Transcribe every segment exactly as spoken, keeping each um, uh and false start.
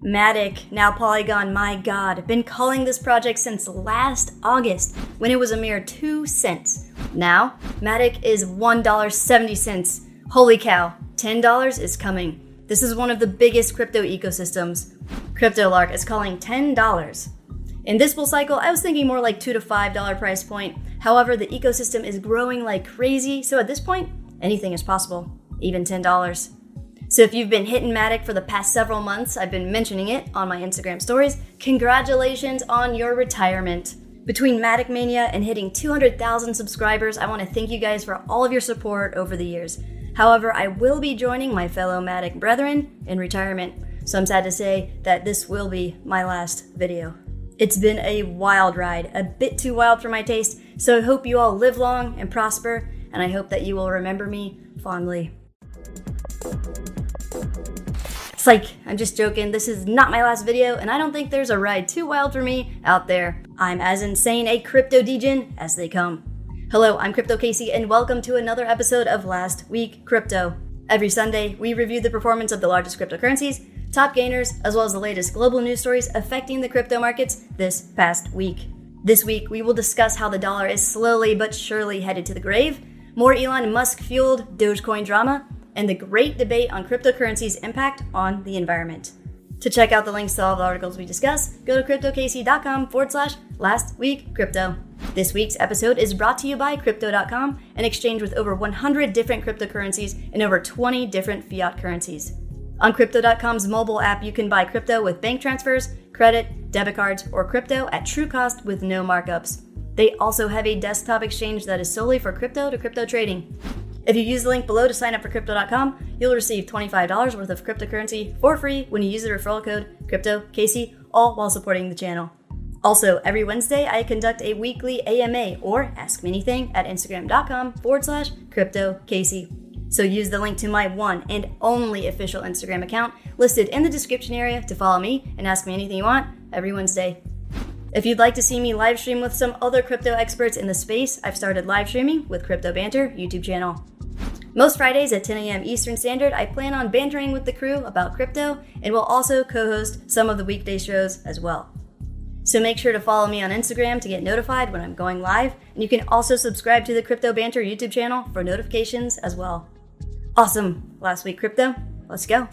Matic, now Polygon, my god, I've been calling this project since last August when it was a mere two cents. Now, Matic is one dollar and seventy cents. Holy cow, ten dollars is coming. This is one of the biggest crypto ecosystems. CryptoLark is calling ten dollars. In this bull cycle, I was thinking more like two to five dollars price point. However, the ecosystem is growing like crazy, so at this point, anything is possible, even ten dollars. So if you've been hitting Matic for the past several months, I've been mentioning it on my Instagram stories, congratulations on your retirement. Between Matic Mania and hitting two hundred thousand subscribers, I want to thank you guys for all of your support over the years. However, I will be joining my fellow Matic brethren in retirement, so I'm sad to say that this will be my last video. It's been a wild ride, a bit too wild for my taste, so I hope you all live long and prosper, and I hope that you will remember me fondly. Psych, I'm just joking, this is not my last video, and I don't think there's a ride too wild for me out there. I'm as insane a crypto degen as they come. Hello, I'm Crypto Casey, and welcome to another episode of Last Week Crypto. Every Sunday, we review the performance of the largest cryptocurrencies, top gainers, as well as the latest global news stories affecting the crypto markets this past week. This week, we will discuss how the dollar is slowly but surely headed to the grave, more Elon Musk-fueled Dogecoin drama, and the great debate on cryptocurrency's impact on the environment. To check out the links to all the articles we discuss, go to cryptocasey.com forward slash last week crypto. This week's episode is brought to you by Crypto dot com, an exchange with over one hundred different cryptocurrencies and over twenty different fiat currencies. On Crypto dot com's mobile app, you can buy crypto with bank transfers, credit, debit cards, or crypto at true cost with no markups. They also have a desktop exchange that is solely for crypto to crypto trading. If you use the link below to sign up for Crypto dot com, you'll receive twenty-five dollars worth of cryptocurrency for free when you use the referral code CryptoCasey, all while supporting the channel. Also, every Wednesday, I conduct a weekly A M A or Ask Me Anything at Instagram.com forward slash CryptoCasey. So use the link to my one and only official Instagram account listed in the description area to follow me and ask me anything you want every Wednesday. If you'd like to see me live stream with some other crypto experts in the space, I've started live streaming with Crypto Banter YouTube channel. Most Fridays at ten a.m. Eastern Standard, I plan on bantering with the crew about crypto and will also co-host some of the weekday shows as well. So make sure to follow me on Instagram to get notified when I'm going live, and you can also subscribe to the Crypto Banter YouTube channel for notifications as well. Awesome! Last week crypto, let's go!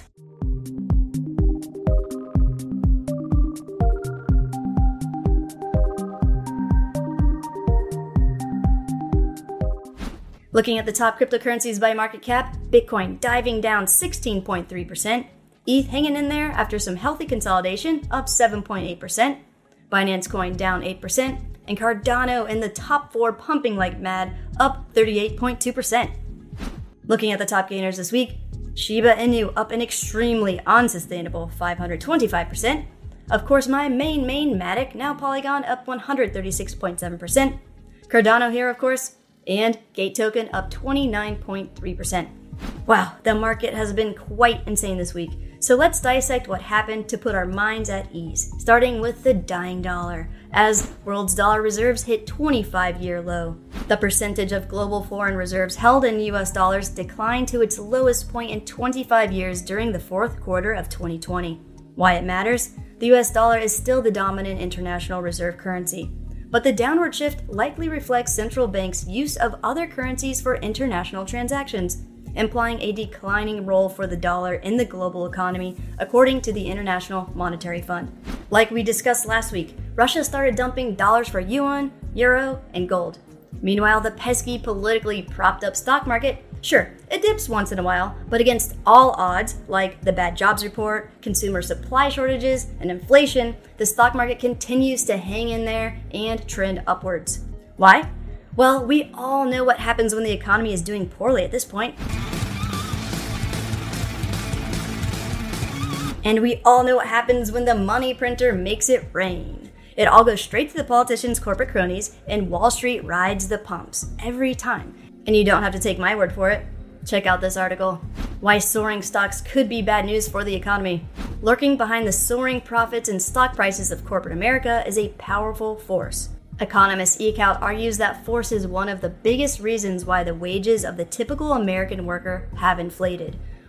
Looking at the top cryptocurrencies by market cap, Bitcoin diving down sixteen point three percent, E T H hanging in there after some healthy consolidation, up seven point eight percent, Binance Coin down eight percent, and Cardano in the top four pumping like mad, up thirty-eight point two percent. Looking at the top gainers this week, Shiba Inu up an extremely unsustainable five hundred twenty-five percent. Of course, my main main Matic, now Polygon, up one hundred thirty-six point seven percent. Cardano here, of course, and Gate Token up twenty-nine point three percent. Wow, the market has been quite insane this week. So let's dissect what happened to put our minds at ease, starting with the dying dollar, as world's dollar reserves hit twenty-five year low. The percentage of global foreign reserves held in U S dollars declined to its lowest point in twenty-five years during the fourth quarter of twenty twenty. Why it matters? The U S dollar is still the dominant international reserve currency. But the downward shift likely reflects central banks' use of other currencies for international transactions, implying a declining role for the dollar in the global economy, according to the International Monetary Fund. Like we discussed last week, Russia started dumping dollars for yuan, euro, and gold. Meanwhile, the pesky, politically propped up stock market, sure, it dips once in a while, but against all odds, like the bad jobs report, consumer supply shortages, and inflation, the stock market continues to hang in there and trend upwards. Why? Well, we all know what happens when the economy is doing poorly at this point. And we all know what happens when the money printer makes it rain. It all goes straight to the politicians' corporate cronies, and Wall Street rides the pumps every time. And you don't have to take my word for it. Check out this article. Why soaring stocks could be bad news for the economy. Lurking behind the soaring profits and stock prices of corporate America is a powerful force. Economist Ecout argues that force is one of the biggest reasons why the wages of the typical American worker have inflated.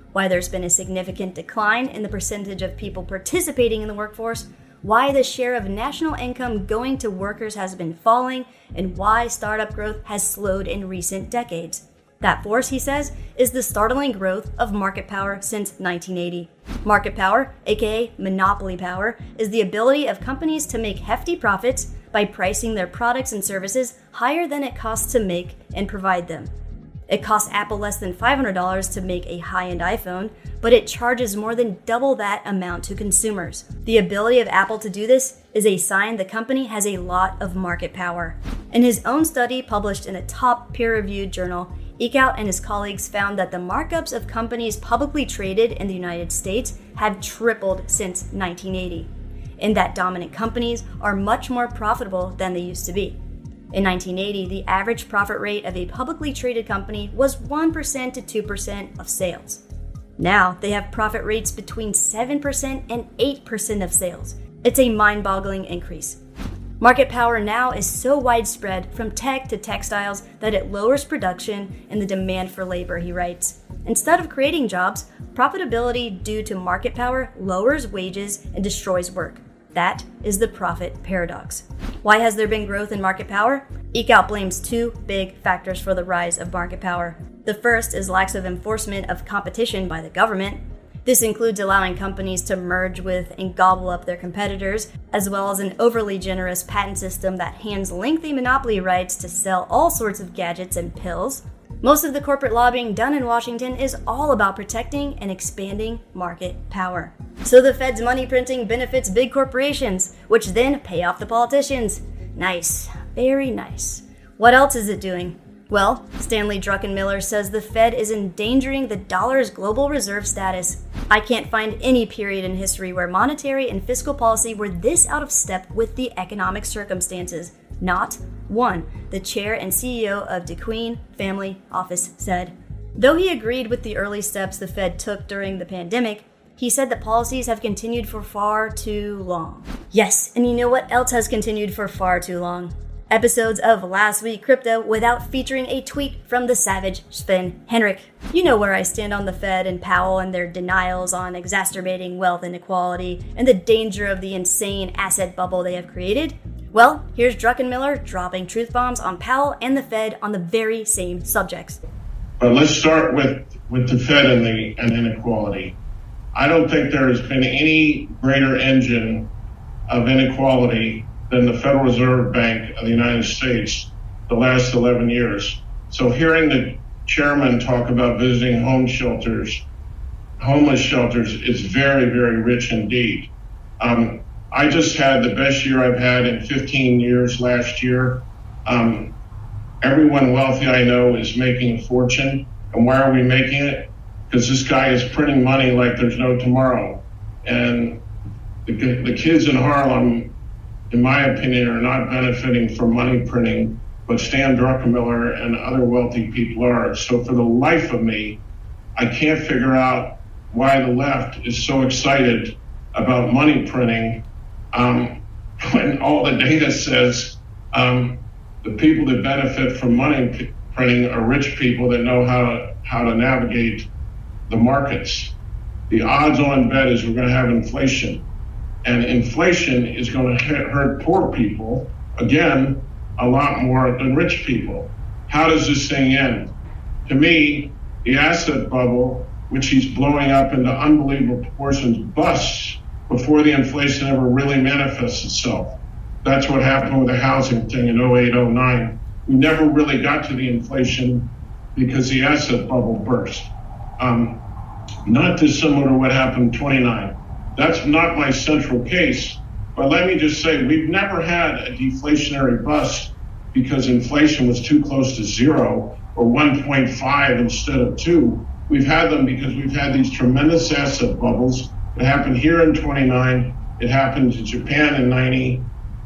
why there's been a significant decline in the percentage of people participating in the workforce, why the share of national income going to workers has been falling, and why startup growth has slowed in recent decades. That force, he says, is the startling growth of market power since nineteen eighty. Market power, aka monopoly power, is the ability of companies to make hefty profits by pricing their products and services higher than it costs to make and provide them. It costs Apple less than five hundred dollars to make a high-end iPhone, but it charges more than double that amount to consumers. The ability of Apple to do this is a sign the company has a lot of market power. In his own study published in a top peer-reviewed journal, Eekhout and his colleagues found that the markups of companies publicly traded in the United States have tripled since nineteen eighty, and that dominant companies are much more profitable than they used to be. In nineteen eighty, the average profit rate of a publicly traded company was one percent to two percent of sales. Now, they have profit rates between seven percent and eight percent of sales. It's a mind-boggling increase. Market power now is so widespread from tech to textiles that it lowers production and the demand for labor, he writes. Instead of creating jobs, profitability due to market power lowers wages and destroys work. That is the profit paradox. Why has there been growth in market power? Eekhout blames two big factors for the rise of market power. The first is lack of enforcement of competition by the government. This includes allowing companies to merge with and gobble up their competitors, as well as an overly generous patent system that hands lengthy monopoly rights to sell all sorts of gadgets and pills. Most of the corporate lobbying done in Washington is all about protecting and expanding market power. So the Fed's money printing benefits big corporations, which then pay off the politicians. Nice. Very nice. What else is it doing? Well, Stanley Druckenmiller says the Fed is endangering the dollar's global reserve status. I can't find any period in history where monetary and fiscal policy were this out of step with the economic circumstances. Not one, the chair and C E O of DeQueen Family Office said. Though he agreed with the early steps the Fed took during the pandemic, he said that policies have continued for far too long. Yes, and you know what else has continued for far too long? Episodes of Last Week Crypto without featuring a tweet from the savage Sven Henrik. You know where I stand on the Fed and Powell and their denials on exacerbating wealth inequality and the danger of the insane asset bubble they have created. Well, here's Druckenmiller dropping truth bombs on Powell and the Fed on the very same subjects. But let's start with, with the Fed and the and inequality. I don't think there has been any greater engine of inequality than the Federal Reserve Bank of the United States the last eleven years. So hearing the chairman talk about visiting home shelters, homeless shelters, is very, very rich indeed. Um, I just had the best year I've had in fifteen years last year. Um, everyone wealthy I know is making a fortune. And why are we making it? Because this guy is printing money like there's no tomorrow. And the, the kids in Harlem, in my opinion, are not benefiting from money printing, but Stan Druckenmiller and other wealthy people are. So for the life of me, I can't figure out why the left is so excited about money printing um, when all the data says um, the people that benefit from money p- printing are rich people that know how to, how to navigate the markets. The odds-on bet is we're going to have inflation. And inflation is going to hurt poor people, again, a lot more than rich people. How does this thing end? To me, the asset bubble, which he's blowing up into unbelievable proportions, busts before the inflation ever really manifests itself. That's what happened with the housing thing in oh eight, oh nine. We never really got to the inflation because the asset bubble burst. Um, not dissimilar to what happened in twenty-nine. That's not my central case, but let me just say we've never had a deflationary bust because inflation was too close to zero or one point five instead of two. We've had them because we've had these tremendous asset bubbles. It happened here in twenty-nine, it happened to Japan in ninety,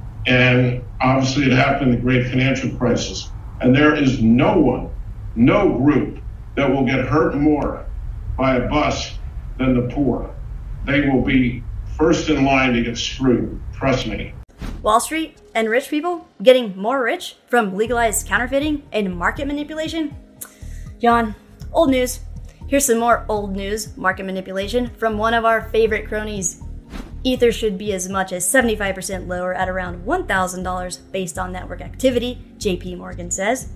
and obviously it happened in the great financial crisis. And there is no one, no group that will get hurt more by a bust than the poor. They will be first in line to get screwed. Trust me. Wall Street and rich people getting more rich from legalized counterfeiting and market manipulation? John, old news. Here's some more old news, market manipulation, from one of our favorite cronies. Ether should be as much as seventy-five percent lower at around one thousand dollars based on network activity, J P Morgan says.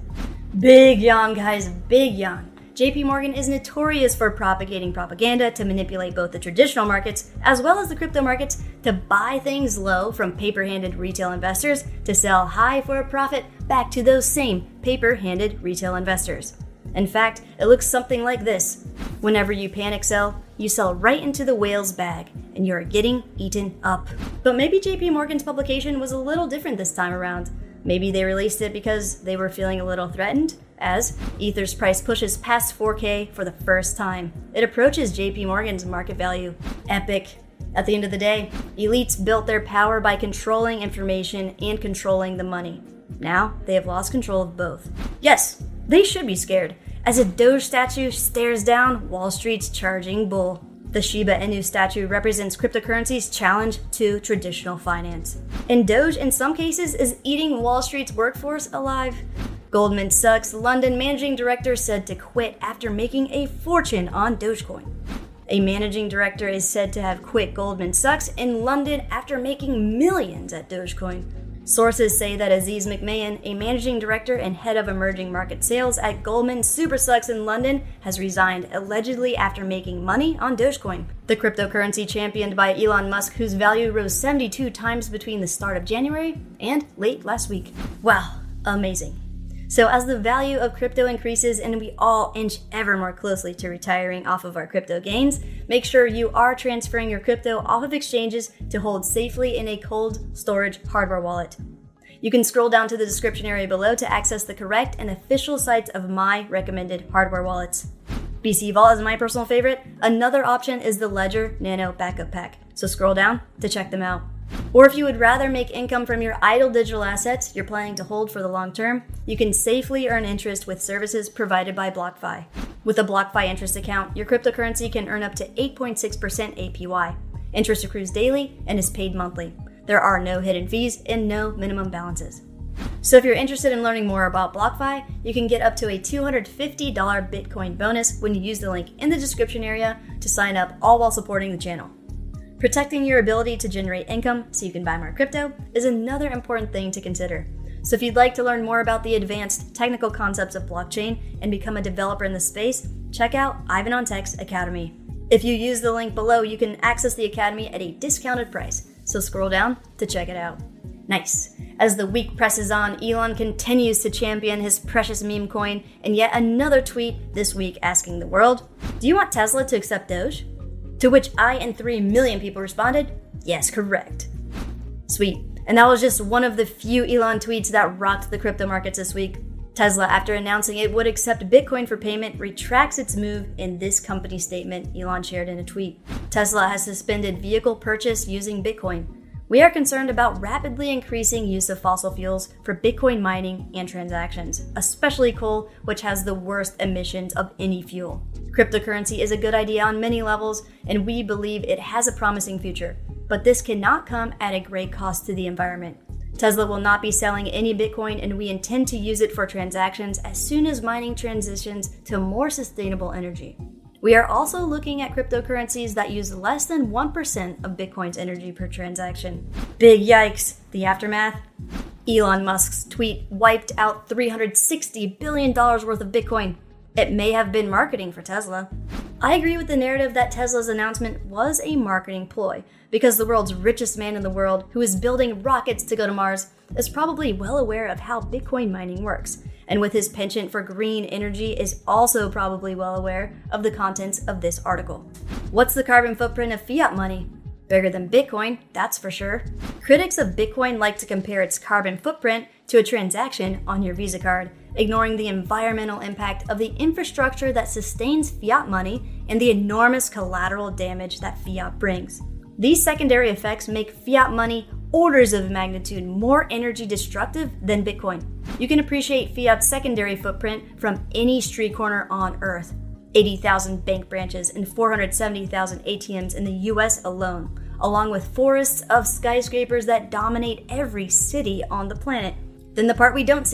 Big yawn, guys, big yawn. J P Morgan is notorious for propagating propaganda to manipulate both the traditional markets as well as the crypto markets to buy things low from paper-handed retail investors to sell high for a profit back to those same paper-handed retail investors. In fact, it looks something like this. Whenever you panic sell, you sell right into the whale's bag, and you're getting eaten up. But maybe J P Morgan's publication was a little different this time around. Maybe they released it because they were feeling a little threatened, as Ether's price pushes past four K for the first time. It approaches J P Morgan's market value. Epic. At the end of the day, elites built their power by controlling information and controlling the money. Now, they have lost control of both. Yes, they should be scared, as a Doge statue stares down Wall Street's charging bull. The Shiba Inu statue represents cryptocurrency's challenge to traditional finance. And Doge, in some cases, is eating Wall Street's workforce alive. Goldman Sachs London managing director said to quit after making a fortune on Dogecoin. A managing director is said to have quit Goldman Sachs in London after making millions at Dogecoin. Sources say that Aziz McMahon, a managing director and head of emerging market sales at Goldman SuperSucks in London, has resigned allegedly after making money on Dogecoin, the cryptocurrency championed by Elon Musk, whose value rose seventy-two times between the start of January and late last week. Wow, amazing. So as the value of crypto increases and we all inch ever more closely to retiring off of our crypto gains, make sure you are transferring your crypto off of exchanges to hold safely in a cold storage hardware wallet. You can scroll down to the description area below to access the correct and official sites of my recommended hardware wallets. B C Vault is my personal favorite. Another option is the Ledger Nano Backup Pack, so scroll down to check them out. Or if you would rather make income from your idle digital assets you're planning to hold for the long term, you can safely earn interest with services provided by BlockFi. With a BlockFi interest account, your cryptocurrency can earn up to eight point six percent A P Y. Interest accrues daily and is paid monthly. There are no hidden fees and no minimum balances. So if you're interested in learning more about BlockFi, you can get up to a two hundred fifty dollars Bitcoin bonus when you use the link in the description area to sign up, all while supporting the channel. Protecting your ability to generate income so you can buy more crypto is another important thing to consider. So if you'd like to learn more about the advanced technical concepts of blockchain and become a developer in the space, check out Ivan on Tech's Academy. If you use the link below, you can access the Academy at a discounted price, so scroll down to check it out. Nice. As the week presses on, Elon continues to champion his precious meme coin, and yet another tweet this week asking the world, do you want Tesla to accept Doge? To which I and three million people responded, yes, correct. Sweet. And that was just one of the few Elon tweets that rocked the crypto markets this week. Tesla, after announcing it would accept Bitcoin for payment, retracts its move in this company statement Elon shared in a tweet. Tesla has suspended vehicle purchase using Bitcoin. We are concerned about rapidly increasing use of fossil fuels for Bitcoin mining and transactions, especially coal, which has the worst emissions of any fuel. Cryptocurrency is a good idea on many levels, and we believe it has a promising future, but this cannot come at a great cost to the environment. Tesla will not be selling any Bitcoin, and we intend to use it for transactions as soon as mining transitions to more sustainable energy. We are also looking at cryptocurrencies that use less than one percent of Bitcoin's energy per transaction. Big yikes, the aftermath? Elon Musk's tweet wiped out three hundred sixty billion dollars worth of Bitcoin. It may have been marketing for Tesla. I agree with the narrative that Tesla's announcement was a marketing ploy, because the world's richest man in the world, who is building rockets to go to Mars, is probably well aware of how Bitcoin mining works, and with his penchant for green energy is also probably well aware of the contents of this article. What's the carbon footprint of fiat money? Bigger than Bitcoin, that's for sure. Critics of Bitcoin like to compare its carbon footprint to a transaction on your Visa card, ignoring the environmental impact of the infrastructure that sustains fiat money and the enormous collateral damage that fiat brings. These secondary effects make fiat money orders of magnitude more energy destructive than Bitcoin. You can appreciate fiat's secondary footprint from any street corner on Earth. eighty thousand bank branches and four hundred seventy thousand A T Ms in the U S alone, along with forests of skyscrapers that dominate every city on the planet. Then the part we don't see,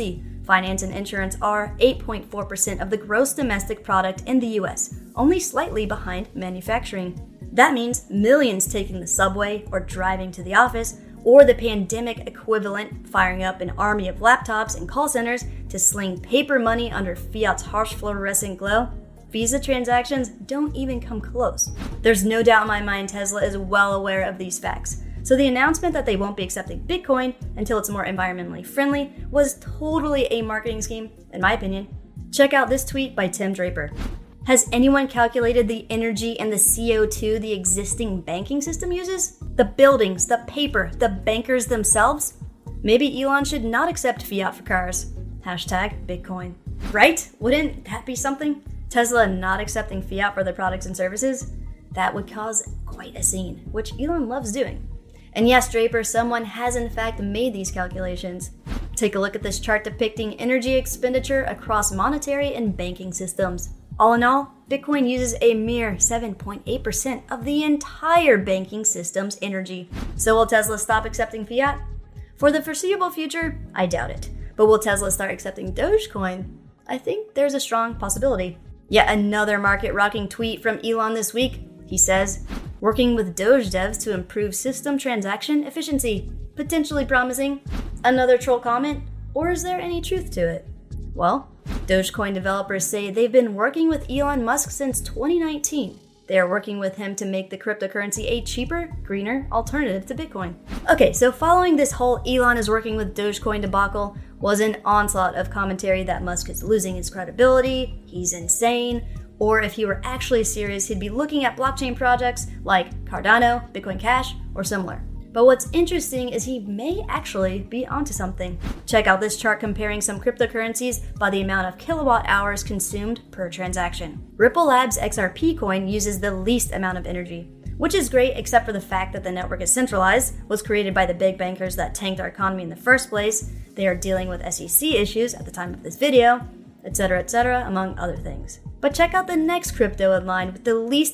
Finance and insurance are eight point four percent of the gross domestic product in the U S, only slightly behind manufacturing. That means millions taking the subway or driving to the office, or the pandemic equivalent firing up an army of laptops and call centers to sling paper money under fiat's harsh fluorescent glow. Visa transactions don't even come close. There's no doubt in my mind Tesla is well aware of these facts. So the announcement that they won't be accepting Bitcoin until it's more environmentally friendly was totally a marketing scheme, in my opinion. Check out this tweet by Tim Draper. Has anyone calculated the energy and the C O two the existing banking system uses? The buildings, the paper, the bankers themselves? Maybe Elon should not accept fiat for cars. Hashtag Bitcoin. Right? Wouldn't that be something? Tesla not accepting fiat for their products and services? That would cause quite a scene, which Elon loves doing. And yes, Draper, someone has in fact made these calculations. Take a look at this chart depicting energy expenditure across monetary and banking systems. All in all, Bitcoin uses a mere seven point eight percent of the entire banking system's energy. So will Tesla stop accepting fiat? For the foreseeable future, I doubt it. But will Tesla start accepting Dogecoin? I think there's a strong possibility. Yet another market-rocking tweet from Elon this week. He says, working with Doge devs to improve system transaction efficiency. Potentially promising. Another troll comment? Or is there any truth to it? Well, Dogecoin developers say they've been working with Elon Musk since twenty nineteen. They are working with him to make the cryptocurrency a cheaper, greener alternative to Bitcoin. Okay, so following this whole Elon is working with Dogecoin debacle was an onslaught of commentary that Musk is losing his credibility, he's insane, or if he were actually serious, he'd be looking at blockchain projects like Cardano, Bitcoin Cash, or similar. But what's interesting is he may actually be onto something. Check out this chart comparing some cryptocurrencies by the amount of kilowatt hours consumed per transaction. Ripple Labs X R P coin uses the least amount of energy, which is great except for the fact that the network is centralized, was created by the big bankers that tanked our economy in the first place. They are dealing with S E C issues at the time of this video, et cetera, et cetera, among other things. But check out the next crypto headline with the least